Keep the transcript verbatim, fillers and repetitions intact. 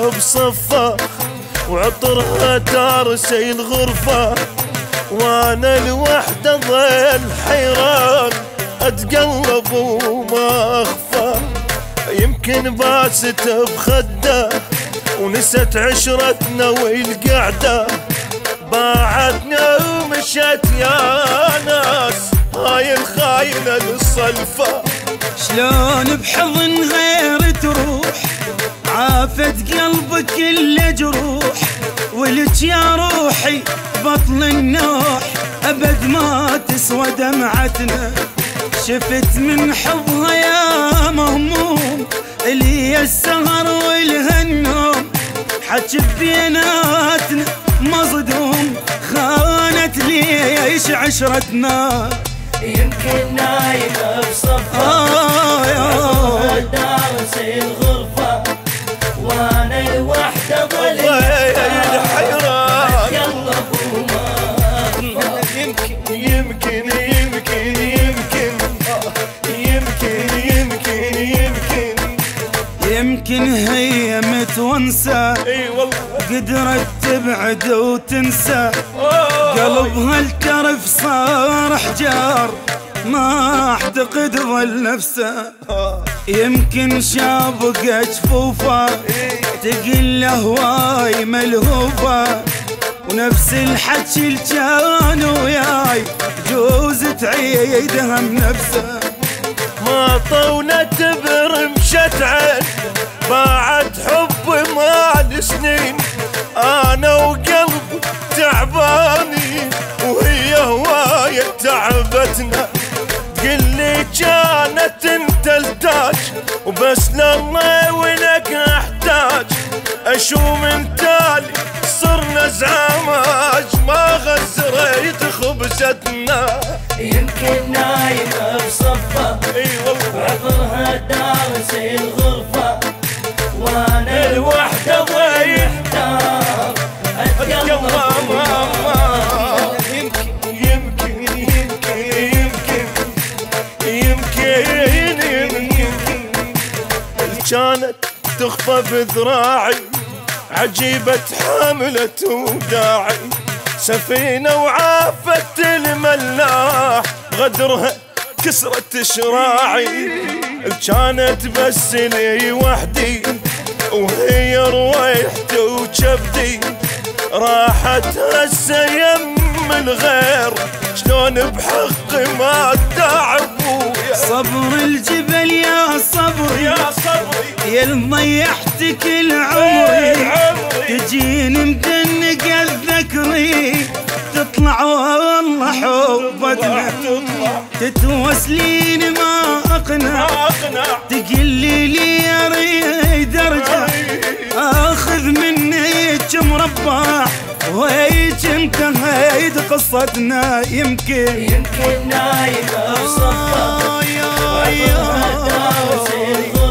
نايمة بصفة وعطرها تارسي الغرفة، وانا الوحدة ظل حيران اتقلب وما اخفى. يمكن باست بخده ونست عشرتنا والقعدة، باعتنا ومشت يا ناس هاي الخاينة للصلفة. شلون بحضن غير تروح عافت قلبك كله جروح، ولك يا روحي بطل النوح ابد ما تسوى دمعتنا. شفت من حبها يا مهموم اللي السهر والهنوم، حكي بيناتنا مصدوم خانت ليش عشرتنا. يمكن نايمة بصفة آه دارسي الغرفة، وانا الوحدة ظل حيران. اتقلب وما يمكن يمكن يمكن يمكن يمكن يمكن يمكن يمكن هي متونسة اي والله قدرت تبعد وتنسى، قلبها الكرف صار حجار ما اعتقد ظل نفسه. يمكن شابك جفوفه تقل له هواي ملهوفه، ونفس الحكي اللي كان وياي جوز تعيدها بنفسه. ما طونت برمشت عين باعت حب مال سنين، انا وقلب تعباني وهي هواية تعبتنا. قلي كانت انت التاج وبس لله ولك احتاج، اشوم من تالي صرنا زعماج ما غزريت خبزتنا. يمكن نايمة بصفة اي والله عطرها دارسي الغرفة، وانا الوحدة ضيع دار اتقلب وما. يمكن يمكن يمكن يمكن يمكن كانت تخفى بذراعي، عجيبة حاملة وداعي، سفينة وعافت الملاح غدرها كسرت شراعي. كانت بس لي وحدي وهي رويحتي وجبدي، راحت هسه يم الغير شلون بحقي ما تعبوا. صبر الجبل يا صبري يا صبري يا اللي ضيعت كل عمري، تجيني مدنق الذكري تطلع والله حبتنا، تتوسلين ما اقنع تقلي لي اريد ارجع، اخذ منك مربع وهيك انتهيت قصتنا. يمكن يمكن نايمة بصفة عطرها دارسي الغرفة،